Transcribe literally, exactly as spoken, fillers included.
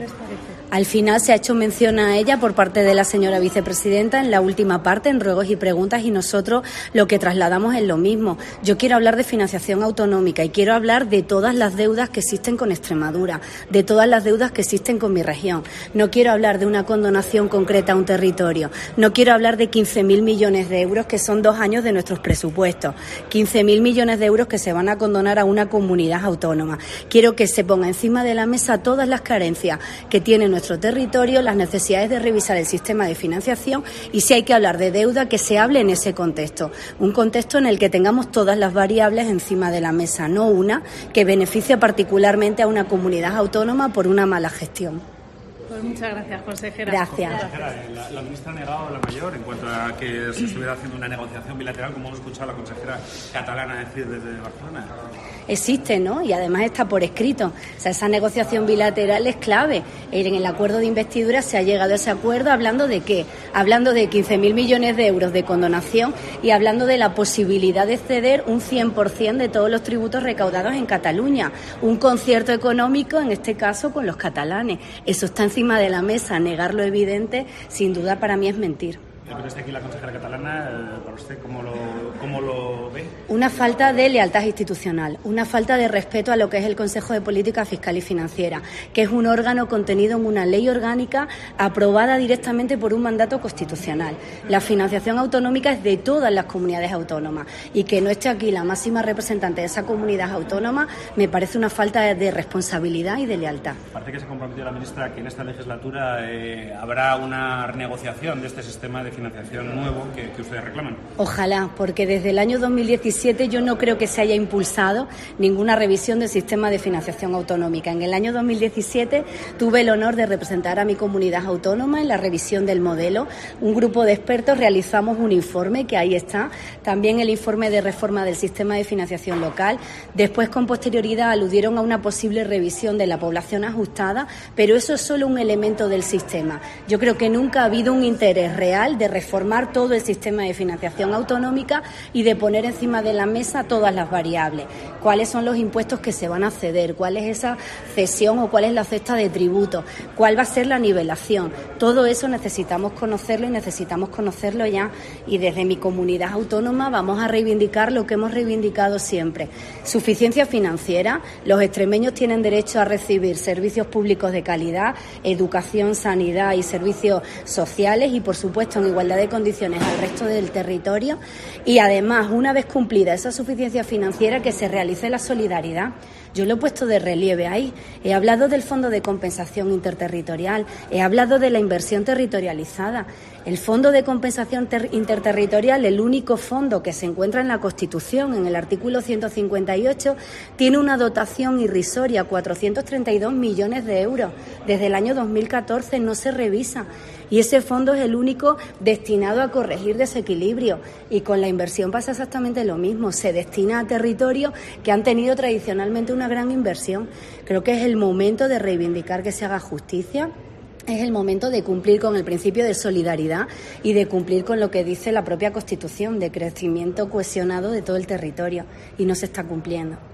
Al final se ha hecho mención a ella por parte de la señora vicepresidenta en la última parte, en ruegos y preguntas, y nosotros lo que trasladamos es lo mismo. Yo quiero hablar de financiación autonómica y quiero hablar de todas las deudas que existen con Extremadura, de todas las deudas que existen con mi región. No quiero hablar de una condonación concreta a un territorio. No quiero hablar de quince mil millones de euros, que son dos años de nuestros presupuestos. quince mil millones de euros que se van a condonar a una comunidad autónoma. Quiero que se ponga encima de la mesa todas las carencias que tiene nuestro territorio, las necesidades de revisar el sistema de financiación, y si hay que hablar de deuda, que se hable en ese contexto, un contexto en el que tengamos todas las variables encima de la mesa, no una que beneficia particularmente a una comunidad autónoma por una mala gestión. Pues muchas gracias, consejera. Gracias. Consejera, la, la ministra ha negado la mayor en cuanto a que se estuviera haciendo una negociación bilateral, como hemos escuchado a la consejera catalana decir desde Barcelona. Existe, ¿no? Y además está por escrito. O sea, esa negociación bilateral es clave. En el acuerdo de investidura se ha llegado a ese acuerdo hablando de qué, hablando de quince mil millones de euros de condonación y hablando de la posibilidad de ceder un cien por ciento de todos los tributos recaudados en Cataluña. Un concierto económico, en este caso, con los catalanes. Eso está encima de la mesa. Negar lo evidente, sin duda, para mí es mentir. Pero está aquí la consejera catalana, ¿para usted cómo lo, cómo lo ve? Una falta de lealtad institucional, una falta de respeto a lo que es el Consejo de Política Fiscal y Financiera, que es un órgano contenido en una ley orgánica aprobada directamente por un mandato constitucional. La financiación autonómica es de todas las comunidades autónomas, y que no esté aquí la máxima representante de esa comunidad autónoma me parece una falta de responsabilidad y de lealtad. Parece que se comprometió la ministra que en esta legislatura eh, habrá una renegociación de este sistema de financiación nuevo que, que ustedes reclaman. Ojalá, porque desde el año dos mil diecisiete yo no creo que se haya impulsado ninguna revisión del sistema de financiación autonómica. En el año dos mil diecisiete tuve el honor de representar a mi comunidad autónoma en la revisión del modelo. Un grupo de expertos realizamos un informe, que ahí está, también el informe de reforma del sistema de financiación local. Después, con posterioridad, aludieron a una posible revisión de la población ajustada, pero eso es solo un elemento del sistema. Yo creo que nunca ha habido un interés real de reformar todo el sistema de financiación autonómica y de poner encima de la mesa todas las variables. ¿Cuáles son los impuestos que se van a ceder? ¿Cuál es esa cesión o cuál es la cesta de tributos? ¿Cuál va a ser la nivelación? Todo eso necesitamos conocerlo y necesitamos conocerlo ya. Y desde mi comunidad autónoma vamos a reivindicar lo que hemos reivindicado siempre. Suficiencia financiera. Los extremeños tienen derecho a recibir servicios públicos de calidad, educación, sanidad y servicios sociales, y por supuesto en igualdad de condiciones al resto del territorio, y además, una vez cumplida esa suficiencia financiera, que se realice la solidaridad. Yo lo he puesto de relieve ahí. He hablado del Fondo de Compensación Interterritorial, he hablado de la inversión territorializada. El Fondo de Compensación Interterritorial, el único fondo que se encuentra en la Constitución, en el artículo ciento cincuenta y ocho, tiene una dotación irrisoria, cuatrocientos treinta y dos millones de euros. Desde el año dos mil catorce no se revisa. Y ese fondo es el único destinado a corregir desequilibrio. Y con la inversión pasa exactamente lo mismo. Se destina a territorios que han tenido tradicionalmente una gran inversión. Creo que es el momento de reivindicar que se haga justicia. Es el momento de cumplir con el principio de solidaridad y de cumplir con lo que dice la propia Constitución, de crecimiento cohesionado de todo el territorio. Y no se está cumpliendo.